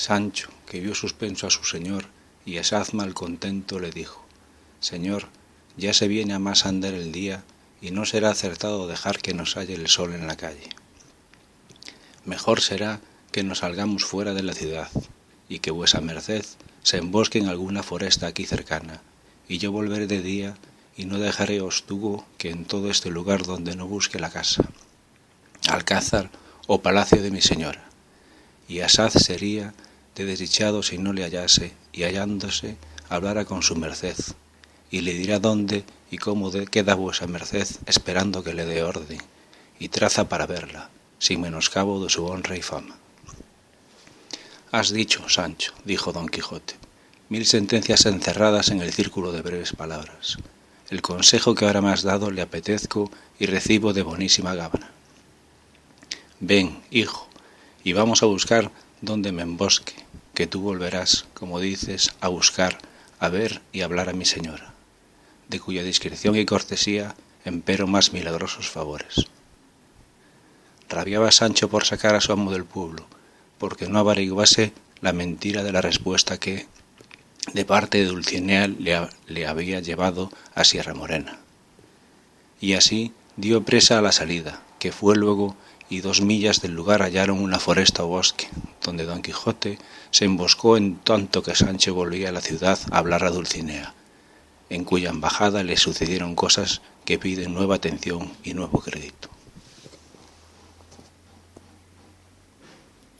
Sancho, que vio suspenso a su señor y asaz malcontento, le dijo: Señor, ya se viene a más andar el día, y no será acertado dejar que nos halle el sol en la calle. Mejor será que nos salgamos fuera de la ciudad, y que vuesa merced se embosque en alguna foresta aquí cercana, y yo volveré de día, y no dejaré hostugo que en todo este lugar donde no busque la casa, alcázar o palacio de mi señora, y asaz sería de desdichado si no le hallase, y hallándose hablara con su merced, y le dirá dónde y cómo queda vuesa merced esperando que le dé orden, y traza para verla, sin menoscabo de su honra y fama. Has dicho, Sancho, dijo Don Quijote, 1000 sentencias encerradas en el círculo de breves palabras. El consejo que ahora me has dado le apetezco y recibo de bonísima gana. Ven, hijo, y vamos a buscar donde me embosque, que tú volverás, como dices, a buscar, a ver y hablar a mi señora, de cuya discreción y cortesía empero más milagrosos favores. Rabiaba Sancho por sacar a su amo del pueblo, porque no averiguase la mentira de la respuesta que, de parte de Dulcinea, le había llevado a Sierra Morena. Y así dio presa a la salida, que fue luego, y 2 millas del lugar hallaron una foresta o bosque, donde Don Quijote se emboscó en tanto que Sancho volvía a la ciudad a hablar a Dulcinea, en cuya embajada le sucedieron cosas que piden nueva atención y nuevo crédito.